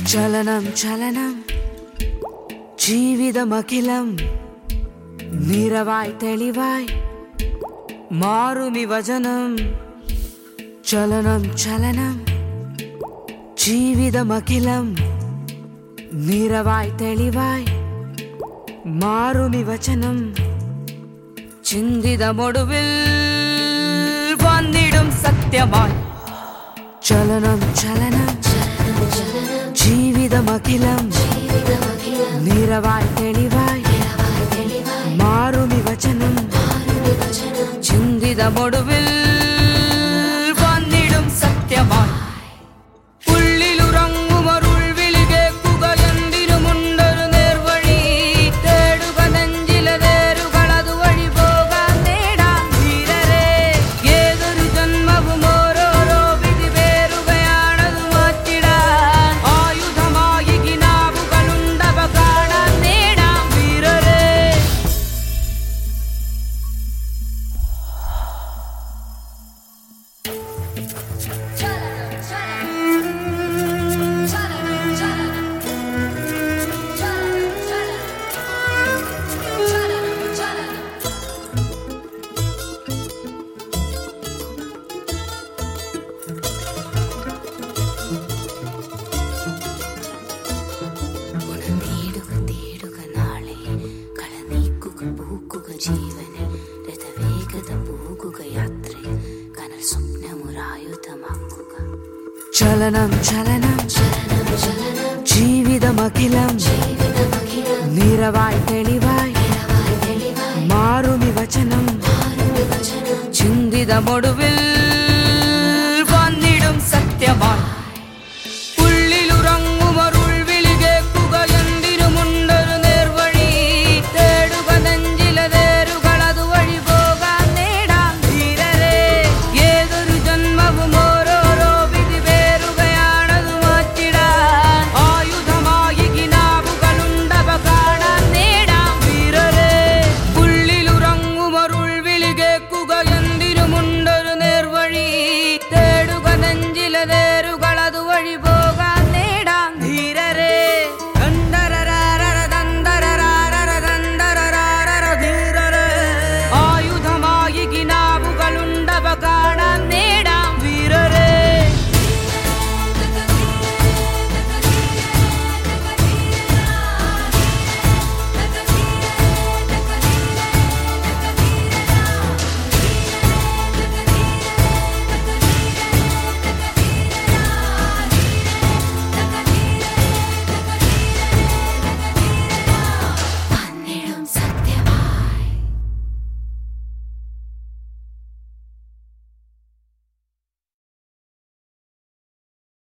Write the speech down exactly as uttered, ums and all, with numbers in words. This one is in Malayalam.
ചലനം ചലനം ജീവിതമഖിലം നിറവായി തെളിവായി മാറുമി വചനം. ചലനം ചലനം ജീവിതമഖിലം നിറവായി തെളിവായി മാറുമി വചനം. ചിന്തിതമൊടുവിൽ വന്നിടും സത്യമായി. ചലനം ചലനം ജീവിതമഖിലം നിറവായി തെളിവായി മാറുമി വചനം. ചിന്തിതമൊടുവിൽ വന്നിടും സത്യമായി. ജീവനിൽ രഥവേഗത പോകുക യാത്രയിൽ കനൽ സ്വപ്നമുരായുധമാക്കുക. ചലനം ചലനം ജീവിതമഖിലം നിറവായി തെളിവായി മാറുമി വചനം. ചിന്തിതമൊടുവിൽ വന്നിടും സത്യമായി. നെഞ്ചിലതേ